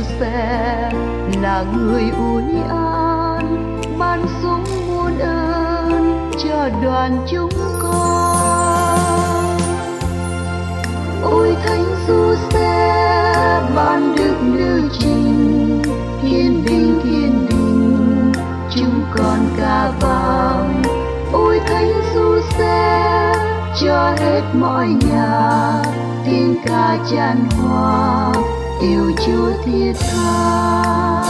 Giuse là người ủi an, ban sống muôn ơn cho đoàn chúng con. Ôi Thánh Giuse ban đức lưu trình, thiên đình chúng con ca vang. Ôi Thánh Giuse cho hết mọi nhà tiếng ca chan hòa yêu Chúa thiết tha.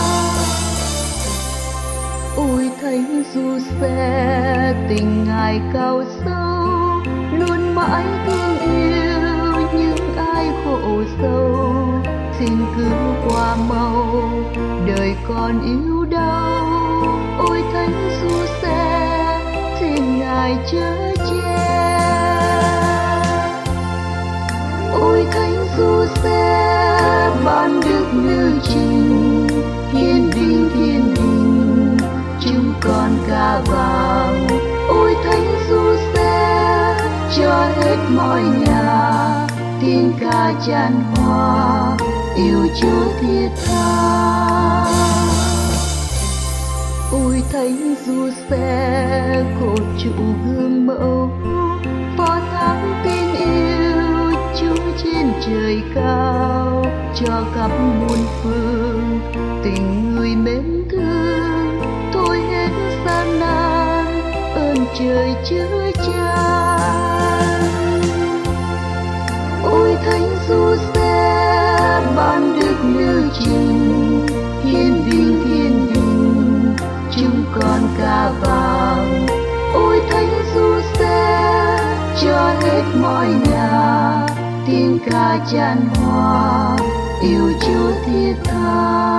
Ôi Thánh Giuse tình Ngài cao sâu, luôn mãi thương yêu những ai khổ sâu. Xin cứu qua mau đời con yếu đau. Ôi Thánh Giuse xin Ngài chở che. Ôi Thánh Giuse ban đức lưu trình, thiên đình chúng con ca vang. Ôi Thánh Giuse cho hết mọi nhà tiếng ca chan hòa yêu Chúa thiết tha. Ôi Thánh Giuse cột trụ gương mẫu, phó thác tin yêu Chúa trên trời cao. Cho khắp muôn phương tình người mến thương, thôi hết gian nan ơn trời chứa chan. Ôi Thánh Giuse ban đức lưu trình, thiên đình chúng con ca vang. Ôi Thánh Giuse cho hết mọi nhà tiếng ca chan hòa yêu Chúa thiết tha.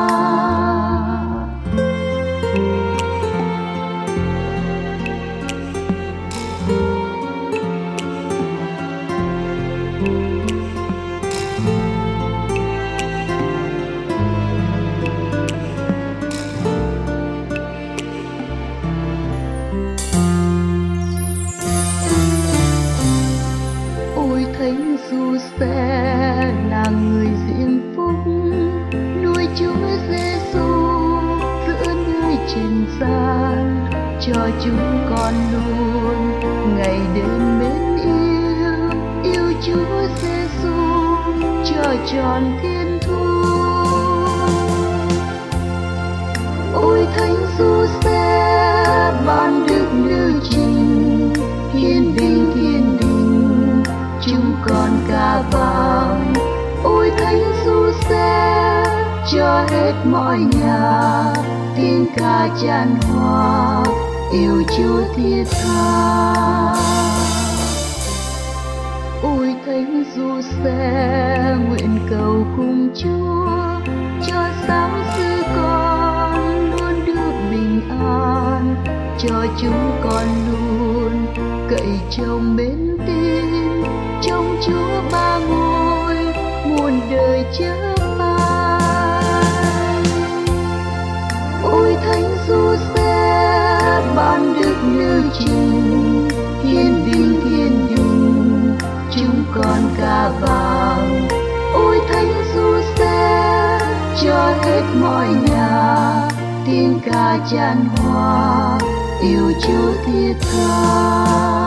Ôi Thánh Giuse là người diễm phúc, nuôi Chúa Giêsu giữa nơi trần gian. Cho chúng con luôn ngày đêm mến yêu Chúa Giêsu cho tròn thiên thu. Ôi Thánh Giuse ban đức lưu trình, thiên đình chúng con ca vang. Ôi Thánh Giuse cho hết mọi nhà tiếng ca chan hòa yêu Chúa thiết tha. Ôi Thánh Giuse nguyện cầu cùng Chúa cho giáo sư con luôn được bình an. Cho chúng con luôn cậy trông mến tin trong Chúa ba ngôi muôn đời chớ phai. Ôi Thánh Giuse ban đức lưu trình, thiên đình chúng con ca vang. Ôi Thánh Giuse cho hết mọi nhà tiếng ca chan hòa yêu Chúa thiết tha.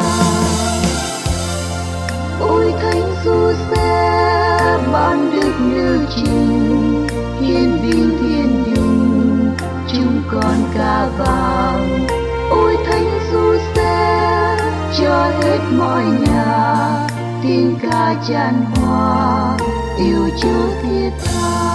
Ôi Thánh Giuse ban đức lưu trình, thiên đình chúng con ca vang. Ôi Thánh Giuse cho hết mọi nhà tiếng ca chan hòa yêu Chúa thiết tha.